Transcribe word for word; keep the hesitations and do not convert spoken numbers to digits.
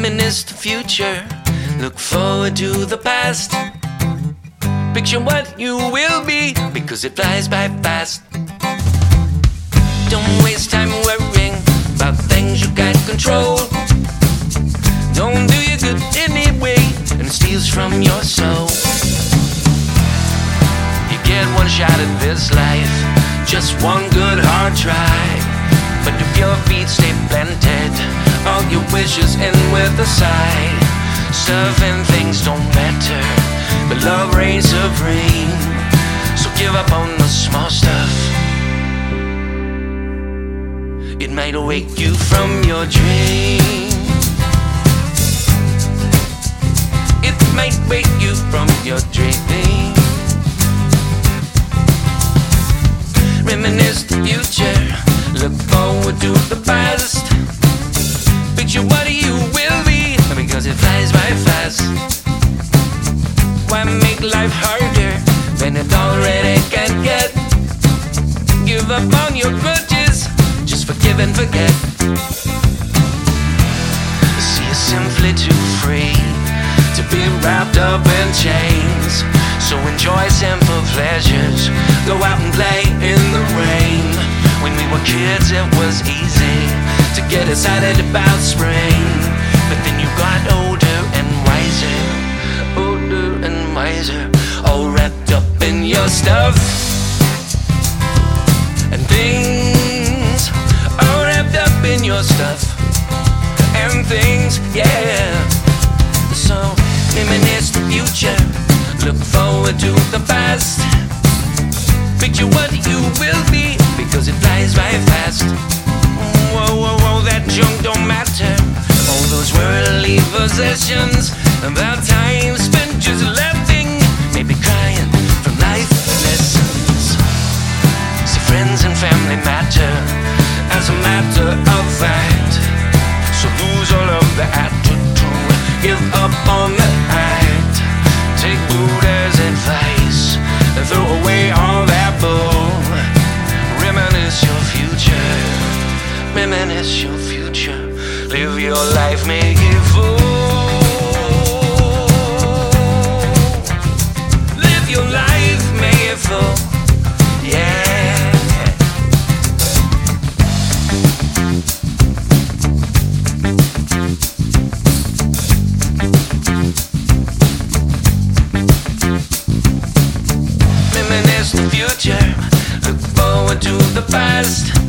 Reminisce the future, look forward to the past. Picture what you will be, because it flies by fast. Don't waste time worrying about things you can't control. Don't do you good anyway, and it steals from your soul. You get one shot at this life, just one good hard try. But if your feet stay planted, all your wishes end with a sigh. Stuff and things don't matter, but love reigns supreme. So give up on the small stuff. It might wake you from your dream. It might wake you from your dream. Reminisce the future, look forward to the past. Picture what you will be, because it flies by fast. Why make life harder than it already can get? Give up on your grudges, just forgive and forget. See, you're simply too free to be wrapped up in chains. So enjoy simple pleasures, go out and play in the rain. When we were kids it was easy to get excited about spring, but then you got older and wiser, older and wiser, all wrapped up in your stuff and things, all wrapped up in your stuff and things, yeah. So reminisce the future, look forward to the past. Picture what you will be, because it flies by fast. Whoa, whoa, whoa, that junk don't matter. All those worldly possessions, about time spent just laughing, maybe crying from life lessons. See, friends and family matter, as a matter of fact. So lose all of the attitude, give up on the act. Take Buddha's advice and throw away all that bull. Reminisce your future, reminisce your future. Live your life, make it full. Live your life, make it full. Yeah. Reminisce the future, look forward to the past.